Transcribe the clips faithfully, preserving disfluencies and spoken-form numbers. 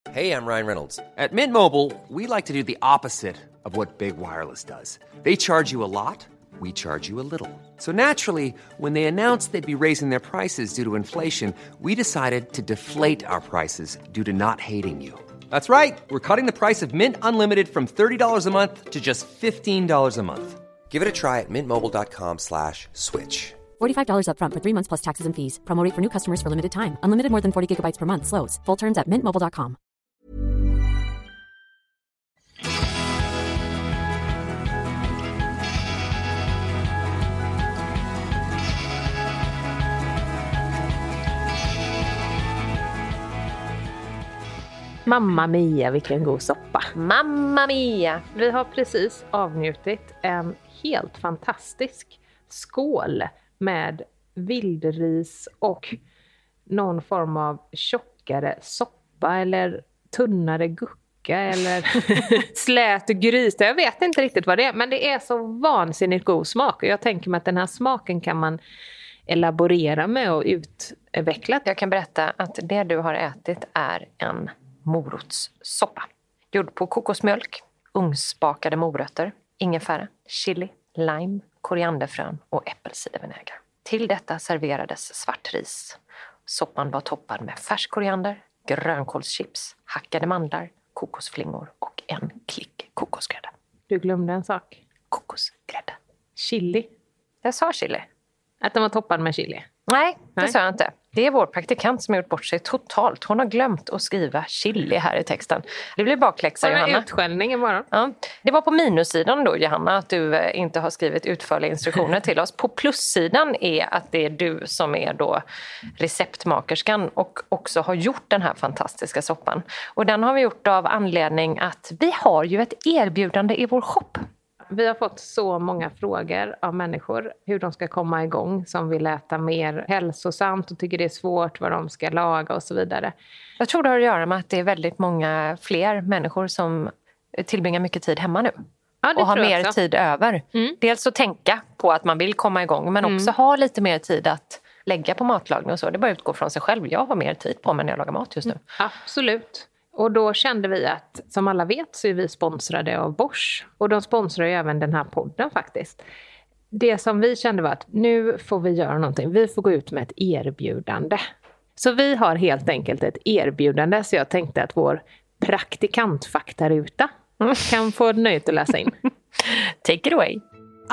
Hey, I'm Ryan Reynolds. At Mint Mobile, we like to do the opposite of what Big Wireless does. They charge you a lot, we charge you a little. So naturally, when they announced they'd be raising their prices due to inflation, we decided to deflate our prices due to not hating you. That's right. We're cutting the price of Mint Unlimited from thirty dollars a month to just fifteen dollars a month. Give it a try at mintmobile.com slash switch. forty-five dollars up front for three months plus taxes and fees. Promo rate for new customers for limited time. Unlimited more than forty gigabytes per month. Slows full terms at mint mobile dot com. Mamma mia, vilken god soppa. Mamma mia. Vi har precis avnjutit en helt fantastisk skål med vildris och någon form av tjockare soppa eller tunnare gucka eller slät gryta. Jag vet inte riktigt vad det är, men det är så vansinnigt god smak. Och jag tänker mig att den här smaken kan man elaborera med och utveckla. Jag kan berätta att det du har ätit är en morotssoppa. Gjord på kokosmjölk, ugnsbakade morötter, ingefära, chili, lime, korianderfrön och äppelcidervinäger. Till detta serverades svart ris. Soppan var toppad med färsk koriander, grönkålschips, hackade mandlar, kokosflingor och en klick kokosgrädde. Du glömde en sak. Kokosgrädde. Chili. Jag sa chili. Att den var toppad med chili? Nej, det Nej. sa jag inte. Det är vår praktikant som har gjort bort sig totalt. Hon har glömt att skriva chili här i texten. Det blir bakläxa, Johanna. Utskällning imorgon. Ja. Det var på minussidan då, Johanna, att du inte har skrivit utförliga instruktioner till oss. På plussidan är att det är du som är då receptmakerskan och också har gjort den här fantastiska soppan. Och den har vi gjort av anledning att vi har ju ett erbjudande i vår shop. Vi har fått så många frågor av människor hur de ska komma igång som vill äta mer hälsosamt och tycker det är svårt vad de ska laga och så vidare. Jag tror det har att göra med att det är väldigt många fler människor som tillbringar mycket tid hemma nu. Ja, det och har tror jag mer också. tid över. Mm. Dels att tänka på att man vill komma igång men också Mm. ha lite mer tid att lägga på matlagning och så. Det bara utgår från sig själv. Jag har mer tid på mig när jag lagar mat just nu. Absolut. Och då kände vi att, som alla vet, så är vi sponsrade av Bosch. Och de sponsrar ju även den här podden faktiskt. Det som vi kände var att nu får vi göra någonting. Vi får gå ut med ett erbjudande. Så vi har helt enkelt ett erbjudande. Så jag tänkte att vår praktikantfaktaruta kan få nöjet att läsa in. Take it away.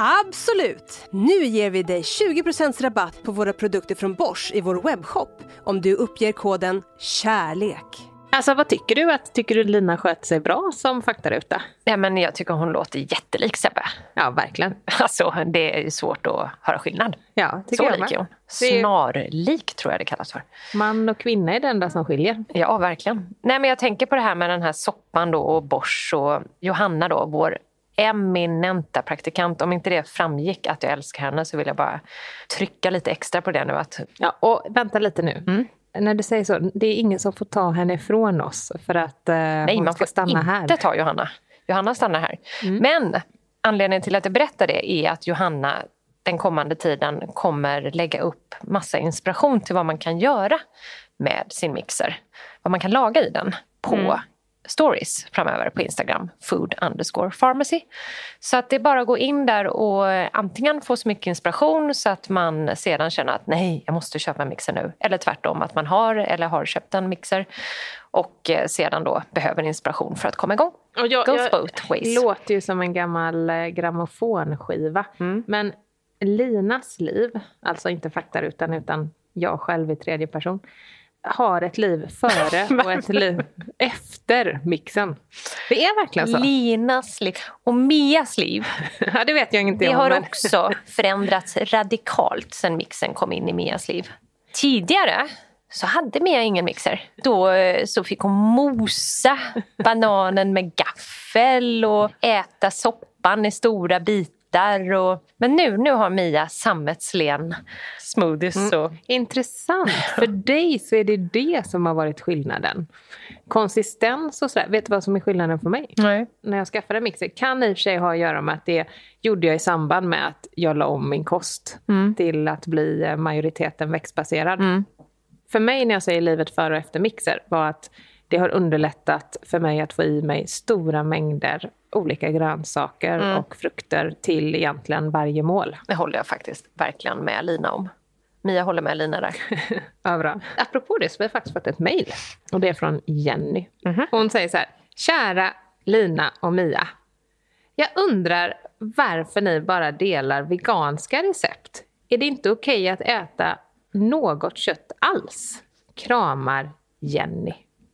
Absolut! Nu ger vi dig tjugo procent rabatt på våra produkter från Bosch i vår webbshop om du uppger koden KärLek. Alltså vad tycker du? Att, tycker du Lina sköter sig bra som faktaruta? Ja, men jag tycker hon låter jättelik Sebbe. Ja, verkligen. Alltså, det är ju svårt att höra skillnad. Ja, tycker Så jag lik är med. hon. Det är- Snarlik tror jag det kallas för. Man och kvinna är det enda som skiljer. Ja, verkligen. Nej, men jag tänker på det här med den här soppan då och Bosch och Johanna då, vår eminenta praktikant. Om inte det framgick att jag älskar henne så vill jag bara trycka lite extra på det nu. Att... Ja, och vänta lite nu. Mm. När du säger så, det är ingen som får ta henne ifrån oss för att eh, Nej, hon man ska får stanna inte här. ta Johanna. Johanna stannar här. Mm. Men anledningen till att jag berättar det är att Johanna den kommande tiden kommer lägga upp massa inspiration till vad man kan göra med sin mixer. Vad man kan laga i den på Mm. stories framöver på Instagram, food underscore pharmacy. Så att det är bara att gå in där och antingen få så mycket inspiration så att man sedan känner att nej, jag måste köpa en mixer nu. Eller tvärtom, att man har eller har köpt en mixer och sedan då behöver inspiration för att komma igång. Och jag, Goes jag both ways. låter ju som en gammal eh, grammofonskiva. Mm. Men Linas liv, alltså inte faktarutan utan jag själv i tredje person, har ett liv före och ett liv efter mixen. Det är verkligen så. Linas liv och Mias liv. Ja, det vet jag inte Det om. har men- också förändrats radikalt sedan mixen kom in i Mias liv. Tidigare så hade Mia ingen mixer. Då eh, så fick hon mosa bananen med gaffel och äta soppan i stora bitar. Och... Men nu, nu har Mia sammetslen smoothies. Och... Intressant. För dig så är det det som har varit skillnaden. Konsistens och sådär. Vet du vad som är skillnaden för mig? Nej. När jag skaffade mixer kan i och för sig ha att göra med att det gjorde jag i samband med att jag la om min kost Mm. till att bli eh, majoriteten växtbaserad. Mm. För mig när jag säger livet före och efter mixer var att Det har underlättat för mig att få i mig stora mängder olika grönsaker mm. och frukter till egentligen varje mål. Det håller jag faktiskt verkligen med Lina om. Mia håller med Lina där. Ja, bra. Apropå det så har vi faktiskt fått ett mejl. Och det är från Jenny. Mm-hmm. Hon säger så här: kära Lina och Mia. Jag undrar varför ni bara delar veganska recept. Är det inte okej att äta något kött alls? Kramar Jenny.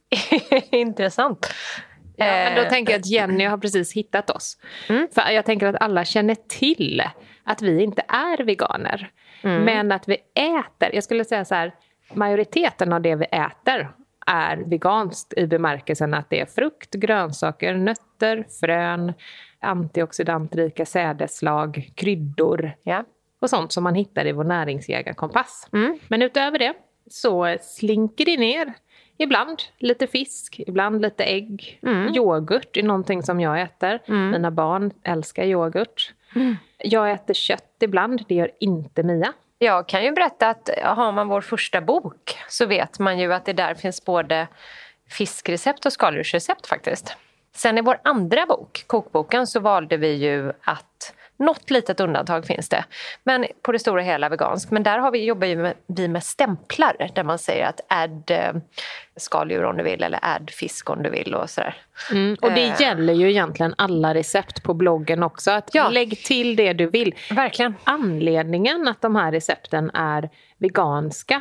Intressant. Ja, men då tänker jag att Jenny har precis hittat oss. Mm. För jag tänker att alla känner till att vi inte är veganer. Mm. Men att vi äter, jag skulle säga så här, majoriteten av det vi äter är veganskt i bemärkelsen att det är frukt, grönsaker, nötter, frön, antioxidantrika sädeslag, kryddor ja. Och sånt som man hittar i vår näringsjägarkompass. Mm. Men utöver det så slinker det ner ibland lite fisk, ibland lite ägg. Mm. Yoghurt är någonting som jag äter. Mm. Mina barn älskar yoghurt. Mm. Jag äter kött ibland, det gör inte Mia. Jag kan ju berätta att har man vår första bok så vet man ju att det där finns både fiskrecept och skaldjursrecept faktiskt. Sen i vår andra bok, kokboken, så valde vi ju att något litet undantag finns det. Men på det stora hela vegansk. Men där har vi, jobbar ju med, vi med stämplar där man säger att add eh, skaldjur om du vill eller add fisk om du vill och sådär. Mm, och det eh. gäller ju egentligen alla recept på bloggen också. Att ja. Lägg till det du vill. Verkligen. Anledningen att de här recepten är veganska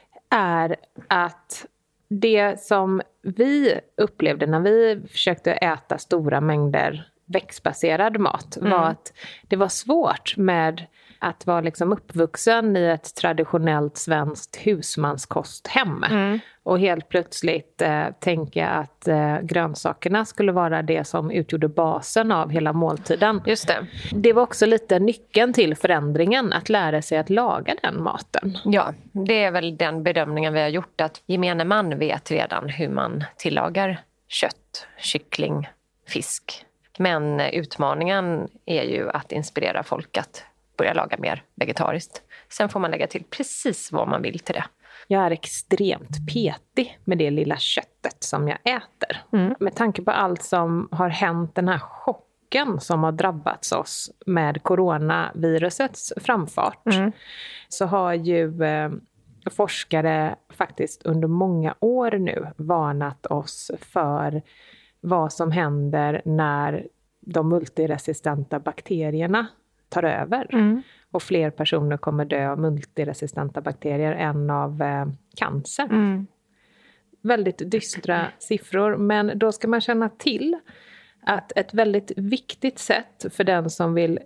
är att det som vi upplevde när vi försökte äta stora mängder växtbaserad mat var mm. att det var svårt med att vara liksom uppvuxen i ett traditionellt svenskt husmanskosthem. Mm. Och helt plötsligt eh, tänka att eh, grönsakerna skulle vara det som utgjorde basen av hela måltiden. Just det. Det var också lite nyckeln till förändringen, att lära sig att laga den maten. Ja, det är väl den bedömningen vi har gjort, att gemene man vet redan hur man tillagar kött, kyckling, fisk. Men utmaningen är ju att inspirera folk att börja laga mer vegetariskt. Sen får man lägga till precis vad man vill till det. Jag är extremt petig med det lilla köttet som jag äter. Mm. Med tanke på allt som har hänt, den här chocken som har drabbats oss med coronavirusets framfart. Mm. Så har ju eh, forskare faktiskt under många år nu varnat oss för vad som händer när de multiresistenta bakterierna tar över. Mm. Och fler personer kommer dö av multiresistenta bakterier än av eh, cancer. Mm. Väldigt dystra siffror, men då ska man känna till att ett väldigt viktigt sätt för den som vill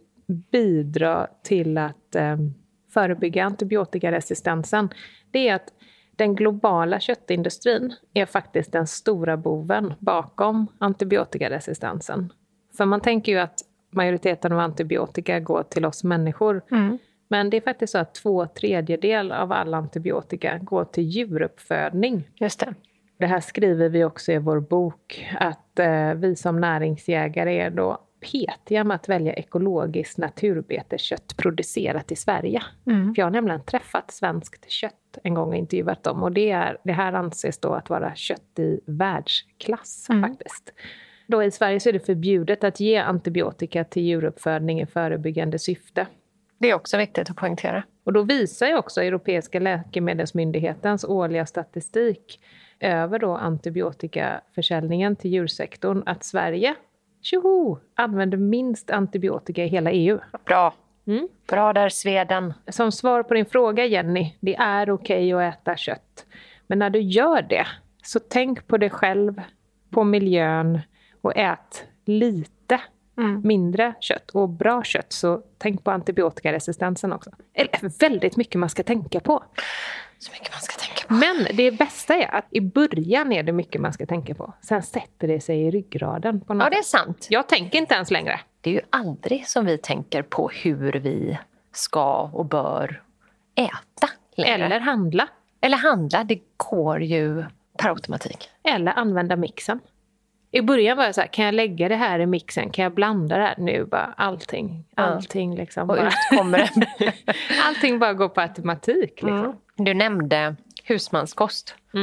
bidra till att eh, förebygga antibiotikaresistensen, det är att den globala köttindustrin är faktiskt den stora boven bakom antibiotikaresistensen. För man tänker ju att majoriteten av antibiotika går till oss människor. Mm. Men det är faktiskt så att två tredjedel av all antibiotika går till djuruppfödning. Just det. Det här skriver vi också i vår bok, att eh, vi som näringsjägare är då petiga med att välja ekologiskt naturbeteskött producerat i Sverige. Mm. För jag har nämligen träffat svenskt kött en gång och intervjuat dem. Och det, är, det här anses då att vara kött i världsklass mm. faktiskt. Då i Sverige så är det förbjudet att ge antibiotika till djuruppfödning i förebyggande syfte. Det är också viktigt att poängtera. Och då visar ju också Europeiska läkemedelsmyndighetens årliga statistik över då antibiotikaförsäljningen till djursektorn att Sverige tjoho, använder minst antibiotika i hela E U. Bra. Mm. Bra där, Sveden. Som svar på din fråga, Jenny, det är okej att äta kött. Men när du gör det, så tänk på dig själv, på miljön och ät lite mm. mindre kött. Och bra kött, så tänk på antibiotikaresistensen också. Eller väldigt mycket man ska tänka på. Så mycket man ska tänka på. Men det bästa är att i början är det mycket man ska tänka på. Sen sätter det sig i ryggraden på något. Ja, det är sant. Jag tänker inte ens längre. Det är ju aldrig som vi tänker på hur vi ska och bör äta längre. Eller handla. Eller handla, det går ju per automatik. Eller använda mixen. I början var jag så här, kan jag lägga det här i mixen? Kan jag blanda det här? Nu bara allting. Allting liksom. Och bara. ut kommer det. Allting bara går på automatik liksom. Mm. Du nämnde husmanskost. Mm.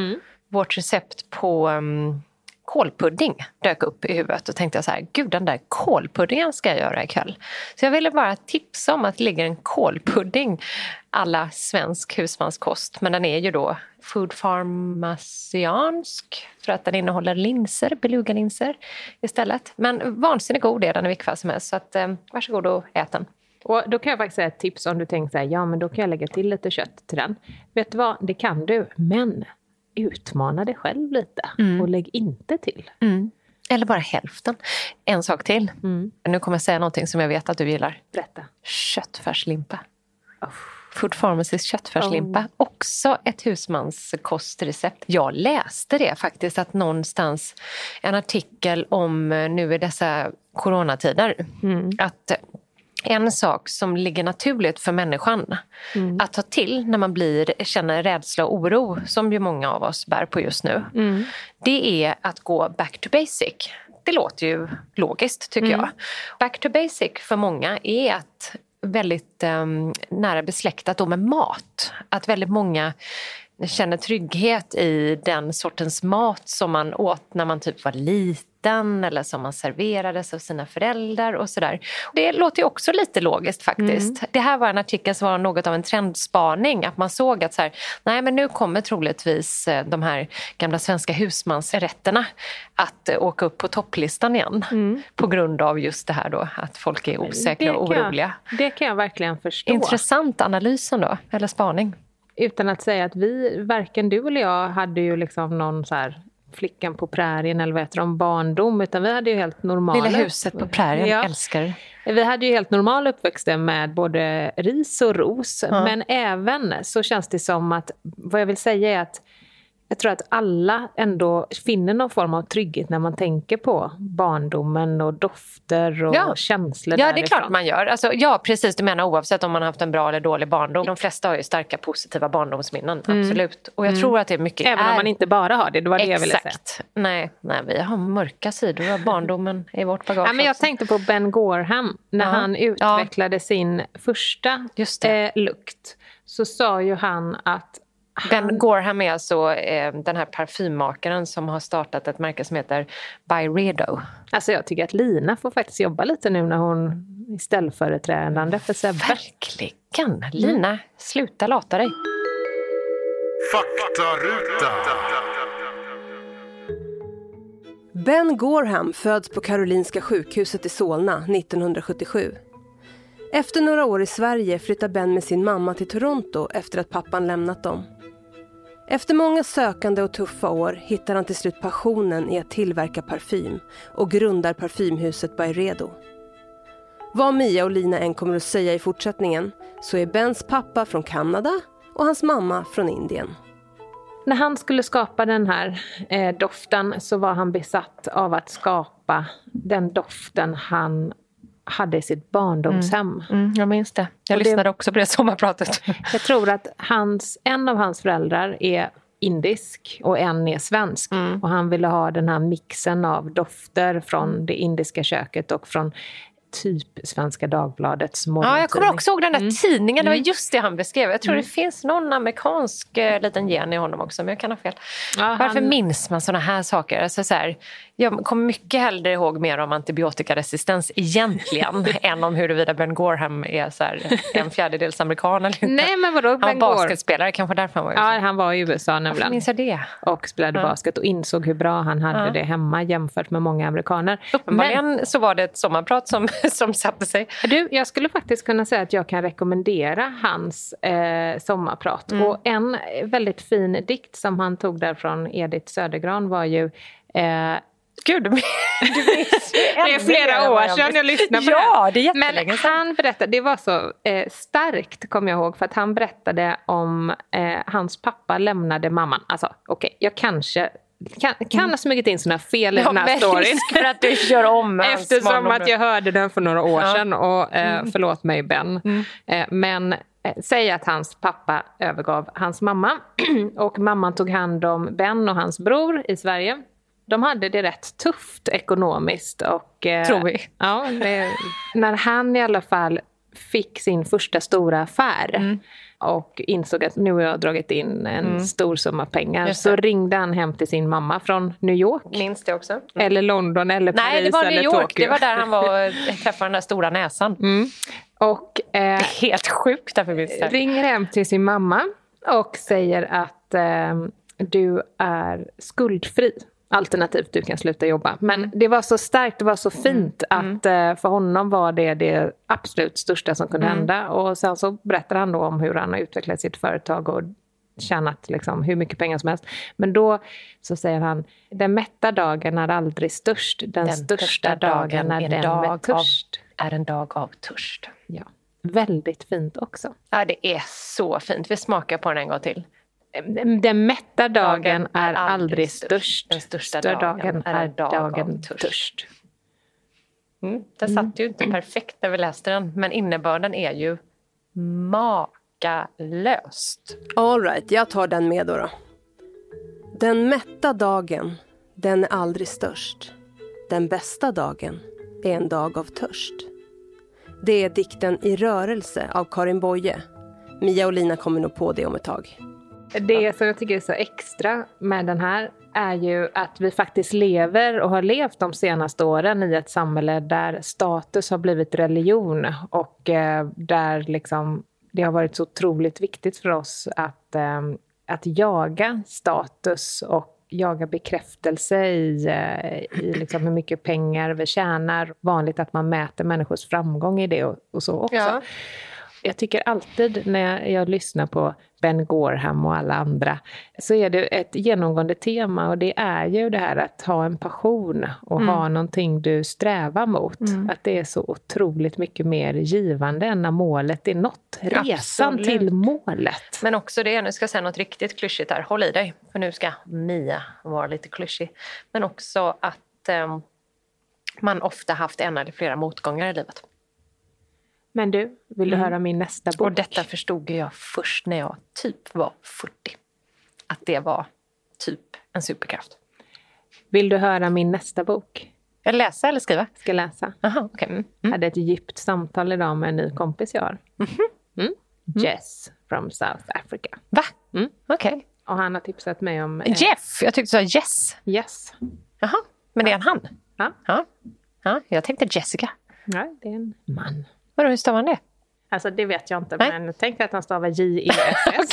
vårt recept på um, kålpudding dök upp i huvudet och tänkte jag så här, gud den där kålpuddingen ska jag göra ikväll. Så jag ville bara tipsa om att det ligger en kålpudding alla svensk husmanskost, men den är ju då food farmasiansk för att den innehåller linser, belugalinser istället. Men vansinnigt god är den i vilket fall som helst, så att, eh, varsågod och ät den. Och då kan jag faktiskt säga ett tips om du tänker så här, ja men då kan jag lägga till lite kött till den. Vet du vad, det kan du, men utmana dig själv lite mm. och lägg inte till. Mm. Eller bara hälften. En sak till. Mm. Nu kommer jag säga någonting som jag vet att du gillar. Berätta. Köttfärslimpa. Oh. Food Pharmacys köttfärslimpa. Oh. Också ett husmanskostrecept. Jag läste det faktiskt att någonstans en artikel om nu i dessa coronatider. Mm. Att en sak som ligger naturligt för människan mm. att ta till när man blir, känner rädsla och oro, som ju många av oss bär på just nu, mm. det är att gå back to basic. Det låter ju logiskt tycker mm. jag. Back to basic för många är att väldigt um, nära besläktat då med mat. Att väldigt många känner trygghet i den sortens mat som man åt när man typ var liten eller som man serverades av sina föräldrar och sådär. Det låter ju också lite logiskt faktiskt. Mm. Det här var en artikel som var något av en trendspaning, att man såg att så här, nej men nu kommer troligtvis de här gamla svenska husmansrätterna att åka upp på topplistan igen mm. på grund av just det här då, att folk är osäkra och oroliga. Jag, det kan jag verkligen förstå. Intressant analysen då, eller spaning. Utan att säga att vi, varken du eller jag hade ju liksom någon så här flickan på prärien eller vad heter de, barndom, utan vi hade ju helt normala... Lilla huset på prärien, ja. Älskar. Vi hade ju helt normal uppväxt med både ris och ros, ja. Men även så känns det som att, vad jag vill säga är att jag tror att alla ändå finner någon form av trygghet när man tänker på barndomen och dofter och ja. känslor. Ja, därifrån. Det är klart man gör. Alltså, ja, precis. Du menar oavsett om man har haft en bra eller dålig barndom. De flesta har ju starka positiva barndomsminnen, mm. absolut. Och jag mm. tror att det är mycket... Även är... om man inte bara har det, det var det Exakt. Jag ville säga. Nej, nej, vi har mörka sidor av barndomen i vårt bagage. Ja, men jag också. tänkte på Ben Gorham när ja. han utvecklade ja. sin första eh, lukt. Så sa ju han att Ben Gorham är alltså eh, den här parfymmakaren som har startat ett märke som heter Byredo. Alltså jag tycker att Lina får faktiskt jobba lite nu när hon är ställföreträdande för Sebbe. Verkligen. Lina, mm. sluta lata dig. Faktaruta. Ben Gorham föds på Karolinska sjukhuset i Solna nittonhundrasjuttiosju. Efter några år i Sverige flyttar Ben med sin mamma till Toronto efter att pappan lämnat dem. Efter många sökande och tuffa år hittar han till slut passionen i att tillverka parfym och grundar parfymhuset Byredo. Vad Mia och Lina än kommer att säga i fortsättningen så är Bens pappa från Kanada och hans mamma från Indien. När han skulle skapa den här eh, doften så var han besatt av att skapa den doften han hade i sitt barndomshem. Mm, mm, jag minns det. Jag och lyssnade det, också på det sommarpratet. Jag tror att hans, en av hans föräldrar är indisk och en är svensk. Mm. Och han ville ha den här mixen av dofter från det indiska köket och från typ Svenska Dagbladets morgontidning. Ja, jag kommer också ihåg den där mm. tidningen. Det var mm. just det han beskrev. Jag tror mm. det finns någon amerikansk eh, liten gen i honom också, men jag kan ha fel. Ja, Varför han... minns man såna här saker? Alltså, så här, jag kommer mycket hellre ihåg mer om antibiotikaresistens egentligen än om huruvida Ben Gorham är så här, en fjärdedels amerikan eller inte. Nej, men vadå? Han Ben var basketspelare, kanske därför han var ju. Ja, han var i U S A nämligen. Varför minns jag det? Och spelade ja. basket och insåg hur bra han hade ja. det hemma jämfört med många amerikaner. Uppenbarligen men... så var det ett sommarprat som, som satte sig. Du, jag skulle faktiskt kunna säga att jag kan rekommendera hans eh, sommarprat. Mm. Och en väldigt fin dikt som han tog där från Edith Södergran var ju... Eh, Gud, du minns det är flera år sedan jag lyssnade på ja, det. det är jättelänge sedan. Men han berättade, det var så eh, starkt kommer jag ihåg, för att han berättade om eh, hans pappa lämnade mamman. Alltså, okej, okay, jag kanske... Kan, kan mm. ha smugit in såna fel i ja, den här storyn. För att du gör om eftersom att jag hörde den för några år ja. sedan. Och eh, mm. förlåt mig Ben. Mm. Eh, men eh, säg att hans pappa övergav hans mamma. Och mamman tog hand om Ben och hans bror i Sverige. De hade det rätt tufft ekonomiskt. Och, eh, tror vi. Ja, det, när han i alla fall fick sin första stora affär. Mm. och insåg att nu har jag dragit in en mm. stor summa pengar. Så ringde han hem till sin mamma från New York. Minns det också. Mm. Eller London eller Paris. Nej, det var New York. Tokyo. Det var där han var och träffade den där stora näsan. Mm. Och, eh, helt sjukt därför minns det. Ringer hem till sin mamma och säger att eh, du är skuldfri. Alternativt du kan sluta jobba. Men mm. det var så starkt, det var så fint mm. att eh, för honom var det det absolut största som kunde mm. hända. Och sen så berättar han då om hur han har utvecklat sitt företag och tjänat liksom hur mycket pengar som helst. Men då så säger han, den mätta dagen är aldrig störst. Den, den största dagen är den dag med törst. Av, är en dag av törst. Ja, väldigt fint också. Ja, det är så fint. Vi smakar på den en gång till. Den mätta dagen är aldrig störst. Den största dagen är dagen törst. Mm, den satt ju inte perfekt när vi läste den. Men innebörden är ju makalöst. All right, jag tar den med då, då. Den mätta dagen, den är aldrig störst. Den bästa dagen är en dag av törst. Det är dikten I rörelse av Karin Boye. Mia och Lina kommer nog på det om ett tag. Det som jag tycker är så extra med den här är ju att vi faktiskt lever och har levt de senaste åren i ett samhälle där status har blivit religion och eh, där liksom det har varit så otroligt viktigt för oss att, eh, att jaga status och jaga bekräftelse i, eh, i liksom hur mycket pengar vi tjänar. Vanligt att man mäter människors framgång i det och, och så också. Ja. Jag tycker alltid när jag lyssnar på Ben Gorham och alla andra så är det ett genomgående tema och det är ju det här att ha en passion och mm. ha någonting du strävar mot. Mm. Att det är så otroligt mycket mer givande än när målet är nått. Resan Absolut. Till målet. Men också det, nu ska jag säga något riktigt klyschigt här. Håll i dig, för nu ska Mia vara lite klyschig. Men också att eh, man ofta haft en eller flera motgångar i livet. Men du, vill du mm. höra min nästa bok? Och detta förstod jag först när jag typ var fyrtio. Att det var typ en superkraft. Vill du höra min nästa bok? Jag läsa eller skriva? Ska läsa. Aha, okay. mm. Jag hade ett djupt samtal idag med en ny kompis jag har. Mm-hmm. Mm. Jess from South Africa. Va? Mm. Okej. Okay. Och han har tipsat mig om... Eh... Jeff, jag tyckte du sa Jess. Yes. Jaha, men det är en han? Ja. Ja. Ja, jag tänkte Jessica. Nej, det är en man. Vadå, hur stavar han det? Alltså det vet jag inte, Nej. men jag tänker att han stavar J E S S.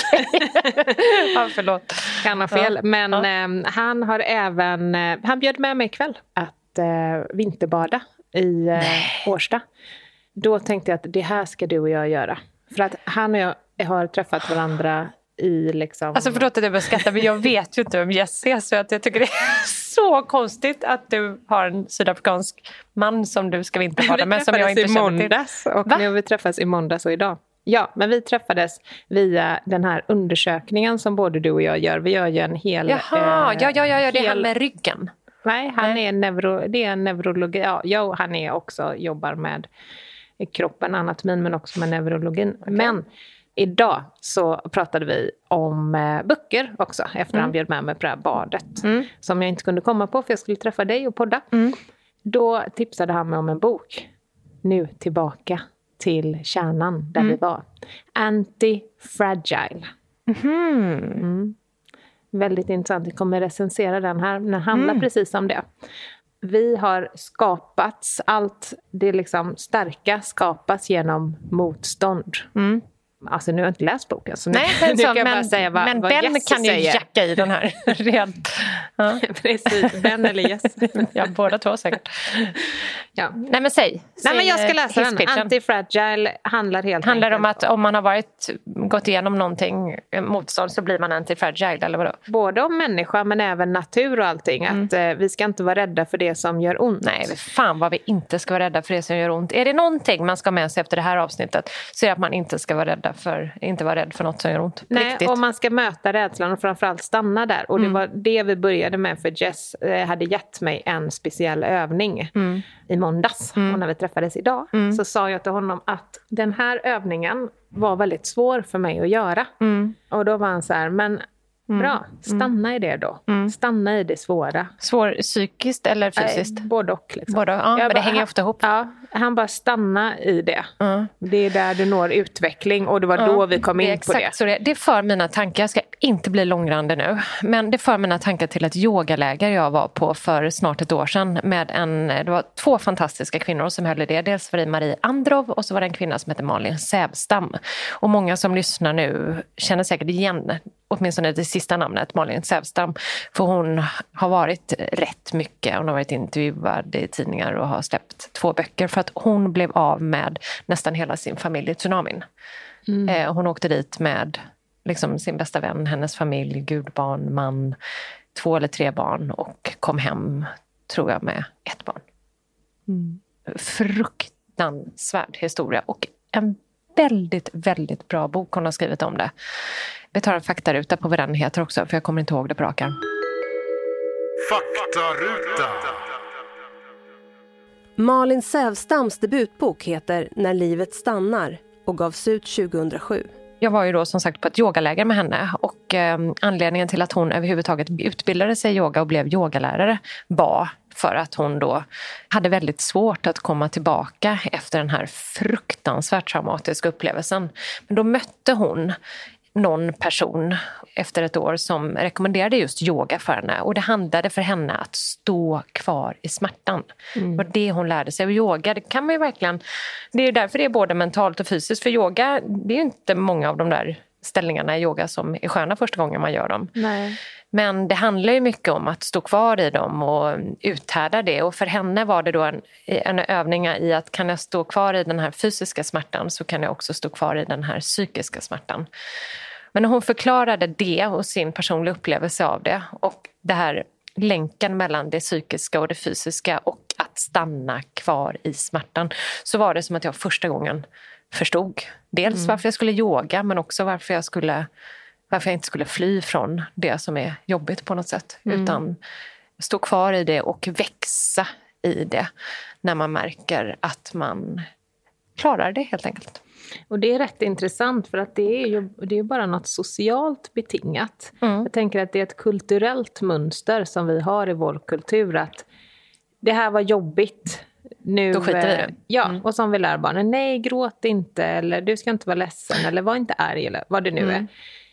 Ja, förlåt. Kan ha fel. Ja. Men ja. eh, han har även, eh, han bjöd med mig ikväll att eh, vinterbada i eh, Årsta. Då tänkte jag att det här ska du och jag göra. För att han och jag har träffat varandra i liksom... Alltså förlåt att jag börjar skratta, men jag vet ju inte om Jess är, så att jag tycker det är så konstigt att du har en sydafrikansk man som du ska vinterbada med som jag inte känner till. Och Va? Nu har vi träffats i måndags och idag. Ja, men vi träffades via den här undersökningen som både du och jag gör. Vi gör ju en hel... Jaha, eh, ja, ja, ja, det är hel... han med ryggen. Nej, han Nej. är neuro, det är en neurologi. Ja, jag, han är också, jobbar med kroppen, anatomin, men också med neurologin. Okay. Men idag så pratade vi om eh, böcker också, efter mm. han bjöd med mig på det här badet. Mm. Som jag inte kunde komma på, för jag skulle träffa dig och podda. Mm. Då tipsade han mig om en bok. Nu tillbaka till kärnan där mm. vi var. Anti-Fragile. Mm. Mm. Väldigt intressant. Vi kommer recensera den här. Den handlar mm. precis om det. Vi har skapats, allt det liksom starka skapas genom motstånd. Mm. Alltså nu har jag inte läst boken. Så Nej, nu, men, nu så, kan jag men, bara säga vad, men vad Ben Jess kan ju säger. jacka i den här rent. Ja. Precis, Ben eller Jess. Ja, båda två säkert. Ja. Nej men säg. Nej men jag ska läsa den. Hisspitchen. Anti-Fragile handlar helt Handlar enkelt om att om man har varit, gått igenom någonting, motstånd, så blir man anti-fragile eller vadå? Både om människa men även natur och allting. Mm. Att eh, vi ska inte vara rädda för det som gör ont. Nej, fan vad vi inte ska vara rädda för det som gör ont. Är det någonting man ska med sig efter det här avsnittet, så är det att man inte ska vara rädda för, inte vara rädd för något som gör ont. Nej, Riktigt. och man ska möta rädslan och framförallt stanna där. Och det mm. var det vi började med, för Jess eh, hade gett mig en speciell övning mm. i måndags. Mm. Och när vi träffades idag mm. så sa jag till honom att den här övningen var väldigt svår för mig att göra. Mm. Och då var han så här, men Mm. Bra, stanna mm. i det då. Mm. Stanna i det svåra. Svår psykiskt eller fysiskt? Nej, både och. Liksom. Både, ja, men bara, det hänger ofta ihop. Ja, han bara stanna i det. Mm. Det är där du når utveckling och det var mm. då vi kom det in på det. Så det. Det för mina tankar, jag ska inte bli långrandig nu, men det för mina tankar till ett yogaläger jag var på för snart ett år sedan med en, det var två fantastiska kvinnor som höll i det. Dels var det Marie Androv och så var det en kvinna som heter Malin Sävstam. Och många som lyssnar nu känner säkert igen åtminstone det sista namnet, Malin Sävstam. För hon har varit rätt mycket. Hon har varit intervjuad i tidningar och har släppt två böcker. För att hon blev av med nästan hela sin familj i tsunamin. Mm. Eh, hon åkte dit med liksom, sin bästa vän, hennes familj, gudbarn, man, två eller tre barn. Och kom hem, tror jag, med ett barn. Mm. Fruktansvärd historia. Och en väldigt, väldigt bra bok hon har skrivit om det. Vi tar en faktaruta på vad den heter också, för jag kommer inte ihåg det på rakan. Faktaruta. Malin Sävstams debutbok heter När livet stannar och gavs ut tjugohundrasju. Jag var ju då som sagt på ett yogaläger med henne och eh, anledningen till att hon överhuvudtaget utbildade sig i yoga och blev yogalärare var för att hon då hade väldigt svårt att komma tillbaka efter den här fruktansvärt traumatiska upplevelsen. Men då mötte hon någon person efter ett år som rekommenderade just yoga för henne. Och det handlade för henne att stå kvar i smärtan. Mm. Det var det hon lärde sig. Och yoga, det kan man ju verkligen... Det är därför det är både mentalt och fysiskt. För yoga, det är ju inte många av de där ställningarna i yoga som är sköna första gången man gör dem. Nej. Men det handlar ju mycket om att stå kvar i dem och uthärda det. Och för henne var det då en, en övning i att kan jag stå kvar i den här fysiska smärtan så kan jag också stå kvar i den här psykiska smärtan. Men när hon förklarade det och sin personliga upplevelse av det och det här länken mellan det psykiska och det fysiska och att stanna kvar i smärtan så var det som att jag första gången förstod dels mm. varför jag skulle yoga men också varför jag skulle varför jag inte skulle fly från det som är jobbigt på något sätt mm. utan stå kvar i det och växa i det när man märker att man klarar det helt enkelt. Och det är rätt intressant för att det är ju det är bara något socialt betingat. Mm. Jag tänker att det är ett kulturellt mönster som vi har i vår kultur att det här var jobbigt. Nu, då skiter vi i det. Ja, mm. och som vi lär barnen, nej gråt inte eller du ska inte vara ledsen eller var inte arg eller vad det nu mm. är.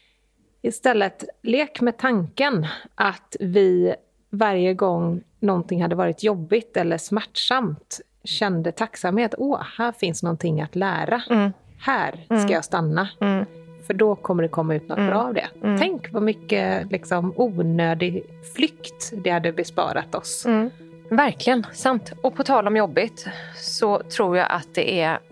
Istället lek med tanken att vi varje gång någonting hade varit jobbigt eller smärtsamt kände tacksamhet. Åh, här finns någonting att lära. Mm. Här ska mm. jag stanna. Mm. För då kommer det komma ut något mm. bra av det. Mm. Tänk vad mycket liksom, onödig flykt det hade besparat oss. Mm. Verkligen, sant. Och på tal om jobbigt så tror jag att det är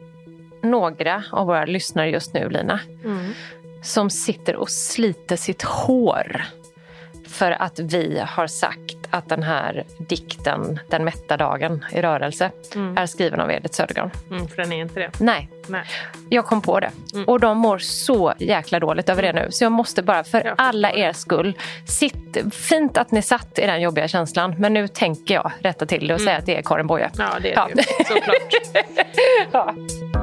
några av våra lyssnare just nu, Lina, mm. som sitter och sliter sitt hår för att vi har sagt att den här dikten, Den mätta dagen i rörelse, mm. är skriven av Edith Södergran. Mm, för den är inte det. Nej. Nej. Jag kom på det. Mm. Och de mår så jäkla dåligt över det nu. Så jag måste bara för alla er skull, sitt, fint att ni satt i den jobbiga känslan. Men nu tänker jag rätta till det och mm. säga att det är Karin Boye. Ja, det är ja. det ju. Såklart. ja.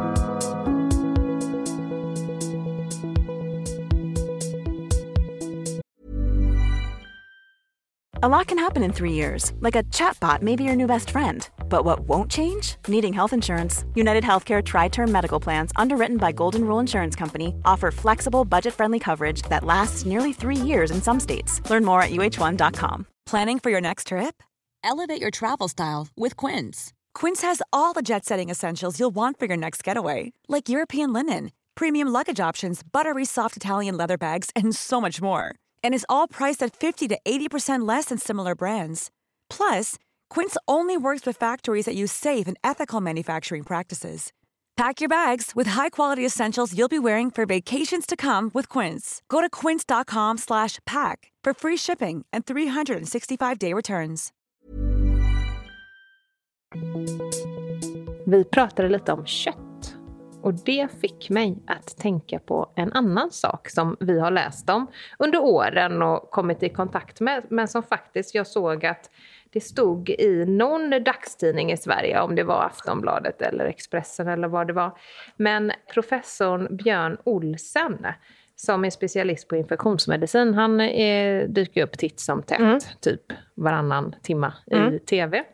A lot can happen in three years, like a chatbot may be your new best friend. But what won't change? Needing health insurance. United Healthcare Tri-Term Medical Plans, underwritten by Golden Rule Insurance Company, offer flexible, budget-friendly coverage that lasts nearly three years in some states. Learn more at U H one dot com. Planning for your next trip? Elevate your travel style with Quince. Quince has all the jet-setting essentials you'll want for your next getaway, like European linen, premium luggage options, buttery soft Italian leather bags, and so much more. And is all priced at fifty to eighty percent less than similar brands. Plus, Quince only works with factories that use safe and ethical manufacturing practices. Pack your bags with high-quality essentials you'll be wearing for vacations to come with Quince. Go to quince dot com slash pack for free shipping and three sixty-five day returns. Vi pratade lite om kött. Och det fick mig att tänka på en annan sak som vi har läst om under åren och kommit i kontakt med. Men som faktiskt jag såg att det stod i någon dagstidning i Sverige, om det var Aftonbladet eller Expressen eller vad det var. Men professorn Björn Olsen som är specialist på infektionsmedicin. Han är, dyker upp titt som tätt, mm. typ varannan timma mm. i tv.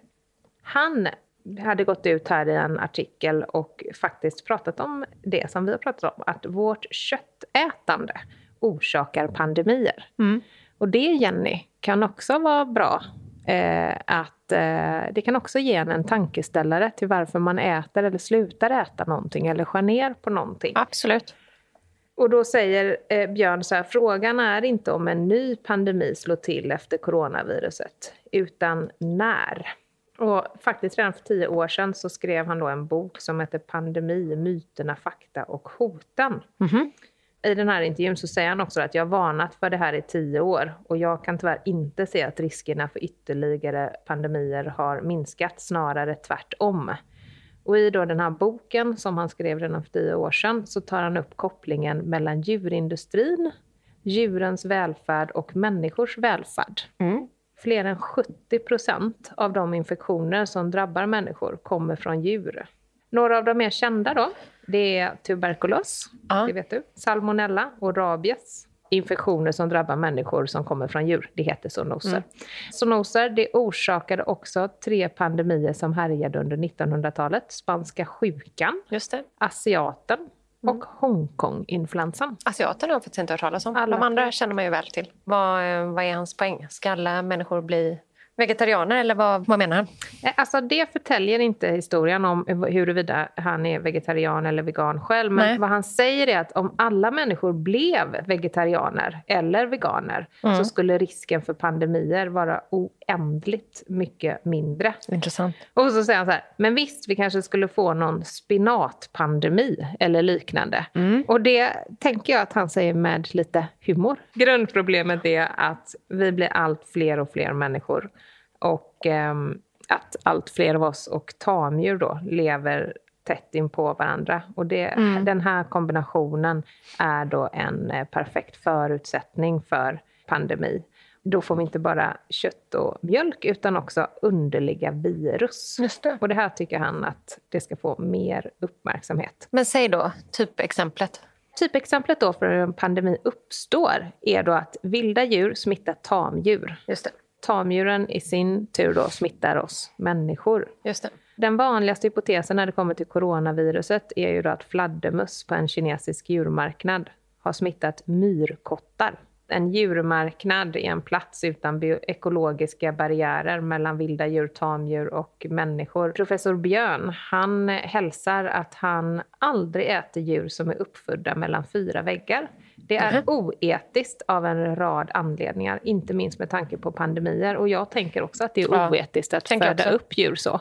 Han hade gått ut här i en artikel och faktiskt pratat om det som vi har pratat om. Att vårt köttätande orsakar pandemier. Mm. Och det, Jenny, kan också vara bra. Eh, att eh, det kan också ge en, en tankeställare till varför man äter eller slutar äta någonting. Eller skär ner på någonting. Absolut. Och då säger eh, Björn så här, frågan är inte om en ny pandemi slår till efter coronaviruset, utan när. Och faktiskt redan för tio år sedan så skrev han då en bok som heter Pandemi, myterna, fakta och hoten. Mm-hmm. I den här intervjun så säger han också att jag har varnat för det här i tio år. Och jag kan tyvärr inte se att riskerna för ytterligare pandemier har minskat, snarare tvärtom. Och i då den här boken som han skrev redan för tio år sedan så tar han upp kopplingen mellan djurindustrin, djurens välfärd och människors välfärd. Mm. Fler än sjuttio procent av de infektioner som drabbar människor kommer från djur. Några av de mer kända då, det är tuberkulos, ja. Det vet du, salmonella och rabies. Infektioner som drabbar människor som kommer från djur, det heter zoonoser. Mm. Zoonoser, det orsakade också tre pandemier som härjade under nittonhundratalet. Spanska sjukan, just det. Asiaten och mm. Hongkong-influensan. Asiaten har jag faktiskt inte hört talas om. Alla. De andra känner man ju väl till. Vad, vad är hans poäng? Ska alla människor bli vegetarianer eller vad, vad menar han? Alltså det förtäljer inte historien om huruvida han är vegetarian eller vegan själv. Men Nej. Vad han säger är att om alla människor blev vegetarianer eller veganer mm. så skulle risken för pandemier vara oändligt mycket mindre. Intressant. Och så säger han så här, men visst vi kanske skulle få någon spinatpandemi eller liknande. Mm. Och det tänker jag att han säger med lite humor. Grundproblemet är att vi blir allt fler och fler människor. Och eh, att allt fler av oss och tamdjur då lever tätt in på varandra. Och det, mm. den här kombinationen är då en eh, perfekt förutsättning för pandemi. Då får vi inte bara kött och mjölk utan också underliga virus. Just det. Och det här tycker han att det ska få mer uppmärksamhet. Men säg då, typexemplet. Typexemplet då för hur en pandemi uppstår är då att vilda djur smittar tamdjur. Just det. Tamdjuren i sin tur då smittar oss människor. Just det. Den vanligaste hypotesen när det kommer till coronaviruset är ju då att fladdermöss på en kinesisk djurmarknad har smittat myrkottar. En djurmarknad är en plats utan ekologiska barriärer mellan vilda djur, tamdjur och människor. Professor Björn, han hälsar att han aldrig äter djur som är uppfödda mellan fyra väggar. Det är mm. oetiskt av en rad anledningar, inte minst med tanke på pandemier. Och jag tänker också att det är ja, oetiskt att föda också. upp djur så.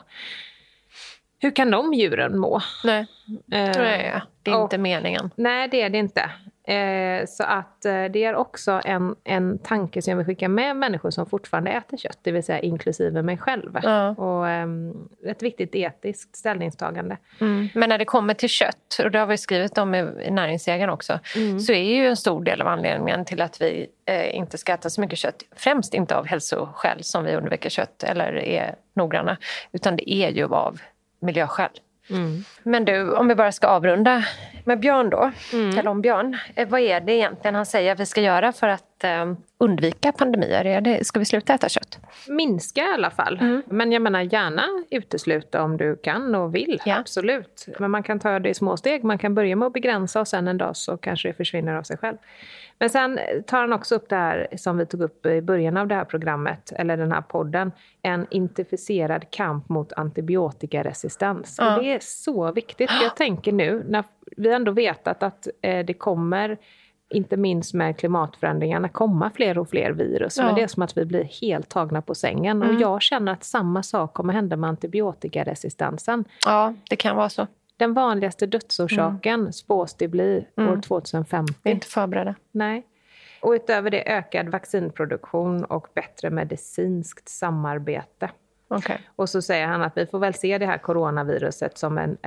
Hur kan de djuren må? Nej, eh, nej det är och, inte meningen. Nej, det är det inte. Eh, så att eh, det är också en, en tanke som jag vill skicka med människor som fortfarande äter kött. Det vill säga inklusive mig själv. Ja. Och eh, ett viktigt etiskt ställningstagande. Mm. Men när det kommer till kött, och det har vi skrivit om i, i Näringsjägaren också. Mm. Så är ju en stor del av anledningen till att vi eh, inte ska äta så mycket kött. Främst inte av hälsoskäl som vi undviker kött eller är noggranna. Utan det är ju av miljöskäl. Mm. Men du, om vi bara ska avrunda med Björn då, mm. eller om Björn, vad är det egentligen han säger att vi ska göra för att eh, undvika pandemier? Är det, ska vi sluta äta kött? Minska i alla fall, mm. men jag menar gärna utesluta om du kan och vill, ja. Absolut. Men man kan ta det i små steg, man kan börja med att begränsa och sen en dag så kanske det försvinner av sig själv. Men sen tar han också upp det här som vi tog upp i början av det här programmet, eller den här podden, en intensifierad kamp mot antibiotikaresistens. Ja. Och det är så viktigt, för jag tänker nu, när vi ändå vetat att eh, det kommer, inte minst med klimatförändringarna, komma fler och fler virus. Ja. Men det är som att vi blir helt tagna på sängen. Mm. Och jag känner att samma sak kommer hända med antibiotikaresistensen. Ja, det kan vara så. Den vanligaste dödsorsaken mm. spås det bli mm. år tjugohundrafemtio. Vi är inte förberedda. Nej. Och utöver det ökad vaccinproduktion och bättre medicinskt samarbete. Okay. Och så säger han att vi får väl se det här coronaviruset som en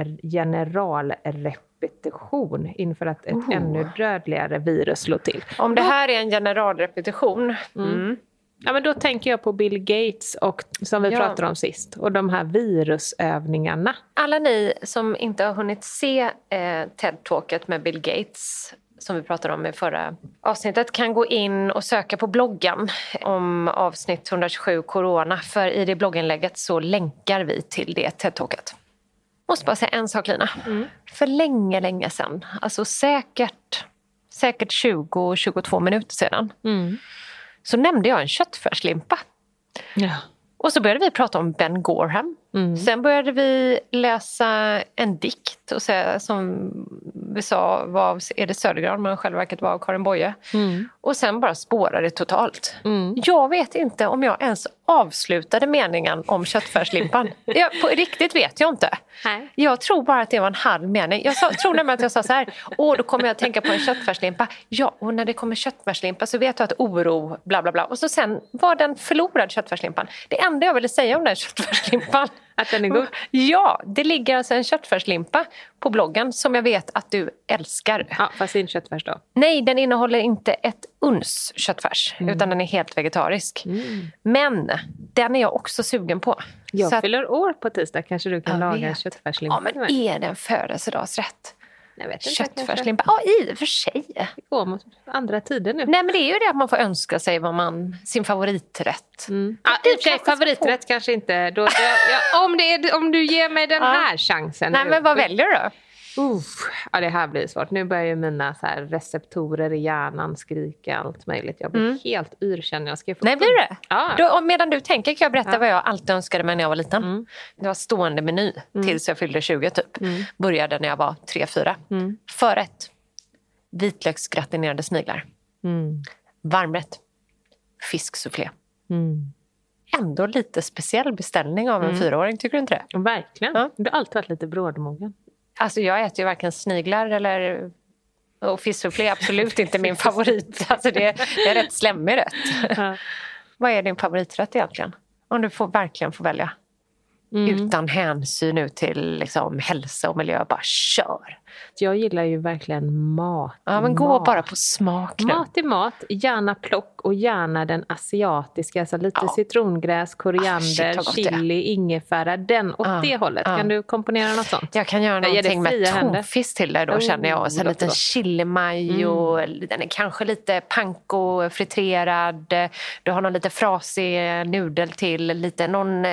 generalrepetition inför att ett oh. ännu dödligare virus slår till. Om det här är en generalrepetition... Mm. Mm. Ja, men då tänker jag på Bill Gates och som vi ja. pratade om sist. Och de här virusövningarna. Alla ni som inte har hunnit se eh, TED-talket med Bill Gates som vi pratade om i förra avsnittet kan gå in och söka på bloggen om avsnitt etthundratjugosju corona. För i det blogginlägget så länkar vi till det TED-talket. Måste bara säga en sak, Lina. Mm. För länge, länge sedan, alltså säkert, säkert tjugo till tjugotvå minuter sedan, mm. så nämnde jag en köttfärslimpa. Ja. Och så började vi prata om Ben Gorham. Mm. Sen började vi läsa en dikt och säga, som vi sa var av Edith Södergran, men själva verket var av Karin Boye. Mm. Och sen bara spårade det totalt. Mm. Jag vet inte om jag ens avslutade meningen om köttfärslimpan. jag, på riktigt vet jag inte. Nej. Jag tror bara att det var en halv mening. Jag sa, tror nämligen att jag sa så här, åh då kommer jag att tänka på en köttfärslimpa. Ja, och när det kommer köttfärslimpa så vet jag att oro, bla bla bla. Och så sen var den förlorad köttfärslimpan. Det enda jag ville säga om den köttfärslimpan, att den är god? Ja, det ligger alltså en köttfärslimpa på bloggen som jag vet att du älskar. Ja, fast inte köttfärs då? Nej, den innehåller inte ett uns köttfärs, mm. utan den är helt vegetarisk. Mm. Men den är jag också sugen på. Jag så fyller att, år på tisdag, kanske du kan laga en köttfärslimpa. Ja, men är det en födelsedagsrätt? Jag vet inte. Köttfärslimpa. Ja, i och för sig. Det går mot andra tider nu. Nej, men det är ju det att man får önska sig vad man, sin favoriträtt. Mm. Ja, i och för sig favoriträtt kanske inte. Då, ja, om, det är, om du ger mig den här ja. chansen. Nej, nu. Men vad väljer du då? Uh, ja, det här blir svårt. Nu börjar ju mina så här receptorer i hjärnan skrika allt möjligt. Jag blir mm. helt yr, känner jag. Ska jag få Nej, blir det? Ja. Då, medan du tänker kan jag berätta ja. vad jag alltid önskade mig när jag var liten. Mm. Det var stående meny mm. tills jag fyllde tjugo typ. Mm. Började när jag var tre fyra. Mm. Förrätt. Vitlöksgratinerade sniglar. Mm. Varmrätt. Fisksoufflé. Mm. Ändå lite speciell beställning av en mm. fyraåring, tycker du inte det? Verkligen. Ja. Du har alltid varit lite brådmogen. Alltså jag äter ju varken sniglar eller... Och fisksoufflé är absolut inte min favorit. Alltså det, det är rätt slemmig rätt. Ja. Vad är din favoriträtt egentligen? Om du får verkligen får välja. Mm. Utan hänsyn nu till liksom hälsa och miljö. Bara kör. Jag gillar ju verkligen mat. Ja, men gå mat. Bara på smak nu. Mat i mat. Gärna plock och gärna den asiatiska. Så lite ja. citrongräs, koriander, oh, shit, chili, ingefära. Den åt ja. det hållet. Ja. Kan du komponera något sånt? Jag kan göra någonting med tonfisk till dig då, oh, känner jag. Och så en liten chili mayo. Mm. Den är kanske lite panko friterad. Du har någon lite frasig nudel till. Lite någon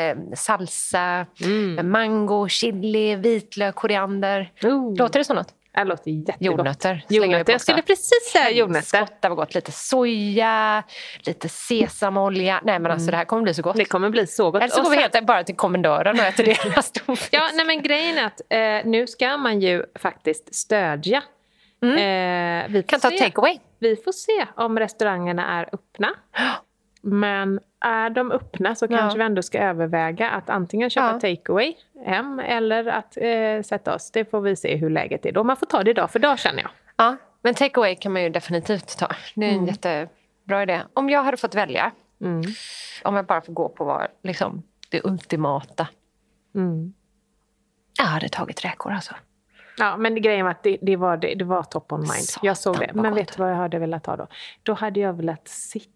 salsa. Mm. Mango, chili, vitlök, koriander. Oh. Låter det så något? Det låter jättegott. Jordnötter. Jordnötter. Jag skulle precis säga jordnötter. Skotta var gott. Lite soja, lite sesamolja. Nej, men alltså mm. det här kommer bli så gott. Det kommer bli så gott. Eller så går vi helt bara till kommendören och äter det. Ja, nej, men grejen är att eh, nu ska man ju faktiskt stödja. Mm. Eh, vi kan ta takeaway. Vi får se om restaurangerna är öppna. Men är de öppna så kanske ja. vi ändå ska överväga att antingen köpa ja. takeaway hem eller att eh, sätta oss. Det får vi se hur läget är då. Man får ta det dag för dag, känner jag. Ja, men takeaway kan man ju definitivt ta. Det är en mm. jättebra idé. Om jag hade fått välja, mm. om jag bara får gå på vad liksom, det ultimata. Mm. Jag hade tagit räkor alltså. Ja, men grejen var att det, det, var, det, det var top on mind. Satan, jag såg det. Men vet du vad jag hade velat ha då? Då hade jag velat sitta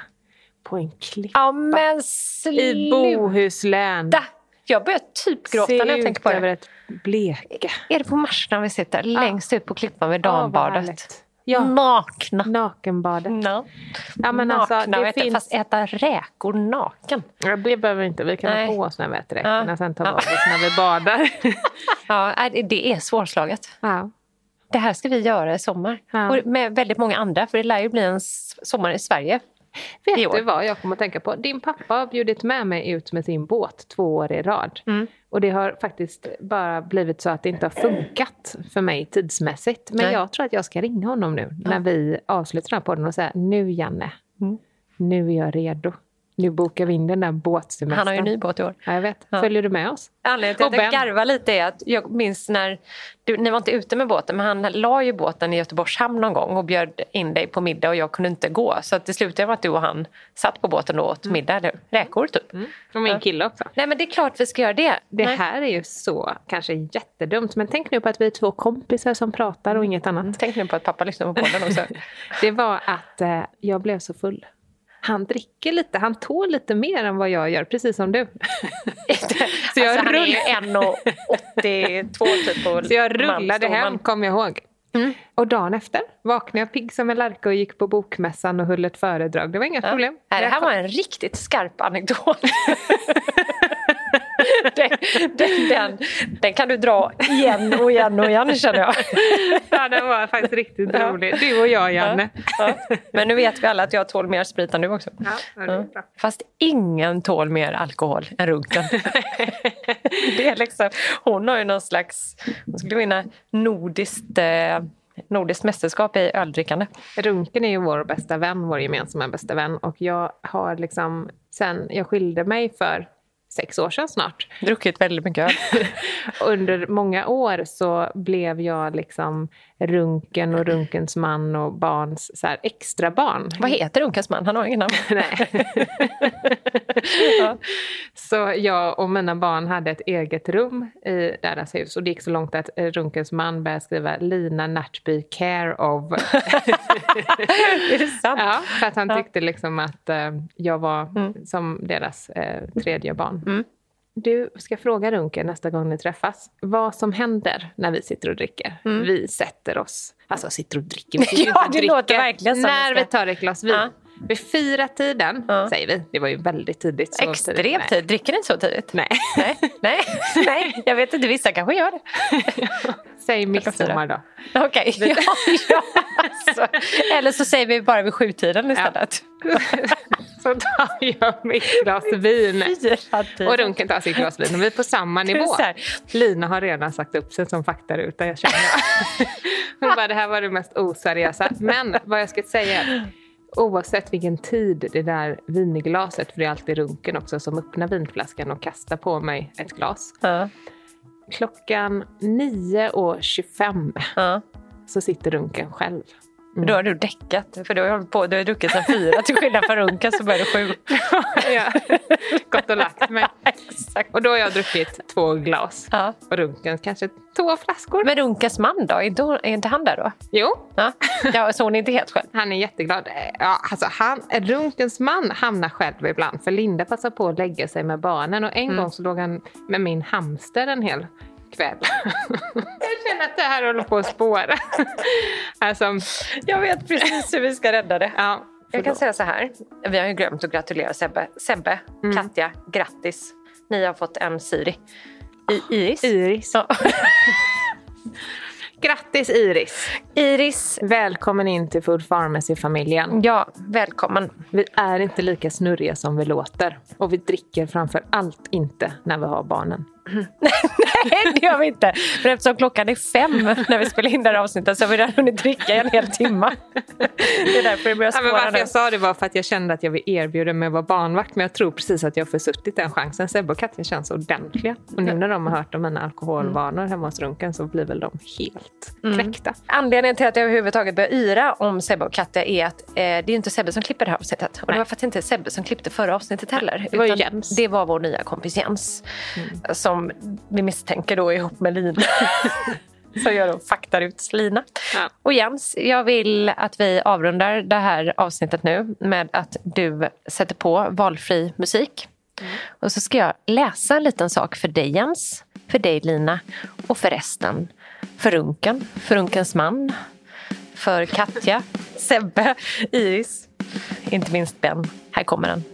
på en klippa ja, men i Bohuslän. Jag börjar typ gråta när jag tänker på det. Över ett bleka. Är det på Marstrand vi sitter? Ja. Längst ut på klippan vid dambadet. Ja, nakna. Nakenbadet. No. Ja, men nakna alltså, det äta, finns... fast äta räkor naken. Ja, det behöver vi inte. Vi kan Nej. ha på oss när vi äter räkorna. Ja. Sen tar vi ja. oss när vi badar. Ja, det är svårslaget. Ja. Det här ska vi göra i sommar. Ja. Och med väldigt många andra. För det lär ju bli en sommar i Sverige. Vet du vad jag kommer att tänka på? Din pappa har bjudit med mig ut med sin båt två år i rad. Mm. Och det har faktiskt bara blivit så att det inte har funkat för mig tidsmässigt. Men Nej. jag tror att jag ska ringa honom nu ja. när vi avslutar den här podden och säga, nu Janne, mm. nu är jag redo. Nu bokar vi in den där båtsemestern. Han har ju en ny båt i år. Ja, jag vet. Ja. Följer du med oss? Anledningen till att jag garvar lite är att jag minns när du, ni var inte ute med båten, men han la ju båten i Göteborgs hamn någon gång och bjöd in dig på middag och jag kunde inte gå. Så att det slutade med att du och han satt på båten och åt middag. Mm. Räkor typ. Mm. Och min kille också. Nej, men det är klart vi ska göra det. Det Nej. här är ju så kanske jättedumt. Men tänk nu på att vi är två kompisar som pratar och inget annat. Mm. Tänk nu på att pappa lyssnar på podden också. Det var att eh, jag blev så full. Han dricker lite, han tål lite mer än vad jag gör, precis som du. Så jag alltså, rull... han är ju en komma åttiotvå typ. Så jag rullade hem, kom jag ihåg. Mm. Och dagen efter vaknade jag pigg som en lärka och gick på bokmässan och höll ett föredrag. Det var inga ja. problem. Det här var en riktigt skarp anekdot. den, den, den, den kan du dra igen och igen och igen, känner jag. Ja, den var faktiskt riktigt ja. rolig. Du och jag, Janne. Ja. Ja. Men nu vet vi alla att jag tål mer sprit än du också. Ja, det är bra. Fast ingen tål mer alkohol än Runken. Det är liksom, hon har ju någon slags, hon skulle vinna nordiskt, eh, nordiskt mästerskap i öldrickande. Runken är ju vår bästa vän, vår gemensamma bästa vän. Och jag har liksom, sen jag skilde mig för sex år sedan snart. Druckit väldigt mycket öl. Under många år så blev jag liksom Runken och Runkens man och barns så här, extra barn. Vad heter Runkens man? Han har ingen namn. Nej. Ja. Så jag och mina barn hade ett eget rum i deras hus. Och det gick så långt att Runkens man började skriva Lina Närtby care of. Är det sant? Ja, för att han tyckte liksom att eh, jag var mm. som deras eh, tredje barn. Mm. Du ska fråga Runken nästa gång ni träffas vad som händer när vi sitter och dricker. Mm. Vi sätter oss, alltså sitter och dricker. Vi ja, det dricker. Låter verkligen så. När vi tar ett glas vin. Ja. Vid fyra tiden, ja. säger vi. Det var ju väldigt tidigt. Så extremt tid. Dricker ni så tidigt? Nej. Nej. Nej. Nej, jag vet inte. Vissa kanske gör det. Säg midsommar då. Okej. Okay. Ja, ja, alltså. Eller så säger vi bara vid sjutiden istället. Ja. Så tar jag mitt glas vin. Och Runken tar sitt glas vin. Och vi är på samma nivå. Lina har redan sagt upp sig som faktaruta. Jag känner. Hon bara, det här var det mest oseriösa. Men vad jag ska säga, oavsett vilken tid det där vinglaset, för det är alltid Runken också som öppnar vinflaskan och kastar på mig ett glas. Ja. Klockan nio och tjugofem ja. så sitter Runken själv. Mm. Då har du däckat, för du har hållit på, du har druckit sen fyra till skillnad från Runken så börjar du sju. Ja, gått och lagt mig. Exakt. Och då har jag druckit två glas. Ja. Och Runken kanske två flaskor. Men Runkens man då? Är inte, är inte han där då? Jo. Ja, ja, så hon är inte helt själv. Han är jätteglad. Ja, alltså han, Runkens man hamnar själv ibland. För Linda passar på att lägga sig med barnen. Och en mm. gång så låg han med min hamster en hel kväll. Jag känner att det här håller på att spåra. Alltså, jag vet precis hur vi ska rädda det. Ja, jag kan säga så här. Vi har ju glömt att gratulera Sebbe. Sebbe, mm. Katja, grattis. Ni har fått en Siri. I- Iris. Iris. Ja. Grattis Iris. Iris. Välkommen in till Food Pharmacy-familjen. Ja, välkommen. Vi är inte lika snurriga som vi låter. Och vi dricker framför allt inte när vi har barnen. Nej, det gör vi inte. För eftersom klockan är fem när vi spelar in det här avsnittet så har vi redan hunnit dricka en hel timme. Det är därför det börjar spåra. Ja, men varför jag sa det var för att jag kände att jag vill erbjuda mig att vara barnvakt. Men jag tror precis att jag har försuttit den chansen. Sebbe och Katja känns ordentliga. Och nu när de har hört om mina alkoholvanor mm. hemma hos Runken så blir väl de helt mm. knäckta. Anledningen till att jag överhuvudtaget börjar yra om Sebbe och Katja är att eh, det är inte Sebbe som klipper det här avsnittet. Och Nej. det var faktiskt inte Sebbe som klippte förra avsnittet heller. Det var ju Jens. Det var vår nya kompis Jens. Mm. Som vi misstänker då ihop med Lina. Så gör de faktar ut Lina. Ja. Och Jens, jag vill att vi avrundar det här avsnittet nu med att du sätter på valfri musik. Mm. Och så ska jag läsa en liten sak för dig Jens, för dig Lina och för resten. För Runken, för Runkens man, för Katja, Sebbe, Iris, inte minst Ben. Här kommer den.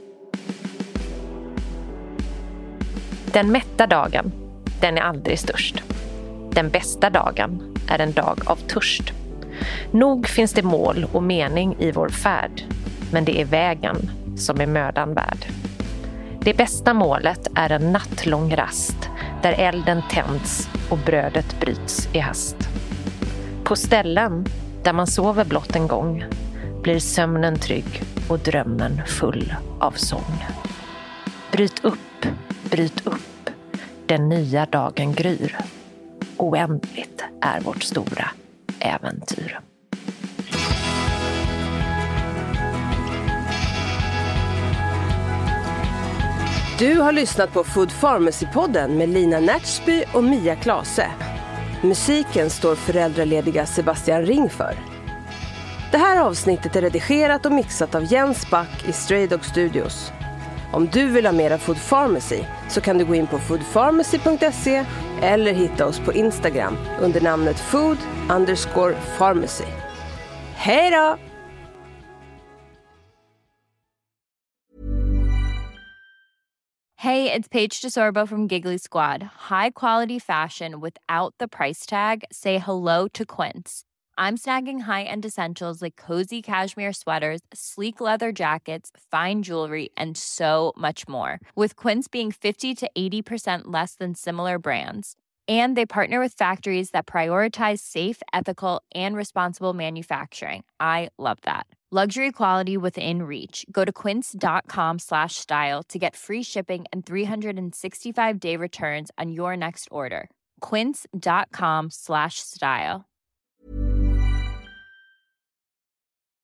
Den mätta dagen, den är aldrig störst. Den bästa dagen är en dag av törst. Nog finns det mål och mening i vår färd, men det är vägen som är mödan värd. Det bästa målet är en nattlång rast, där elden tänds och brödet bryts i hast. På ställen där man sover blott en gång blir sömnen trygg och drömmen full av sång. Bryt upp, bryt upp. Den nya dagen gryr. Oändligt är vårt stora äventyr. Du har lyssnat på Food Pharmacy-podden med Lina Närtby och Mia Klase. Musiken står föräldralediga Sebastian Ring för. Det här avsnittet är redigerat och mixat av Jens Back i Stray Dog Studios. Om du vill ha mera Food Pharmacy så kan du gå in på food pharmacy punkt se eller hitta oss på Instagram under namnet food underscore pharmacy. Hej då! Hey, it's Paige DeSorbo from Giggly Squad. High quality fashion without the price tag. Say hello to Quince. I'm snagging high-end essentials like cozy cashmere sweaters, sleek leather jackets, fine jewelry, and so much more. With Quince being fifty to eighty percent less than similar brands. And they partner with factories that prioritize safe, ethical, and responsible manufacturing. I love that. Luxury quality within reach. Go to quince.com slash style to get free shipping and three sixty-five day returns on your next order. Quince.com slash style.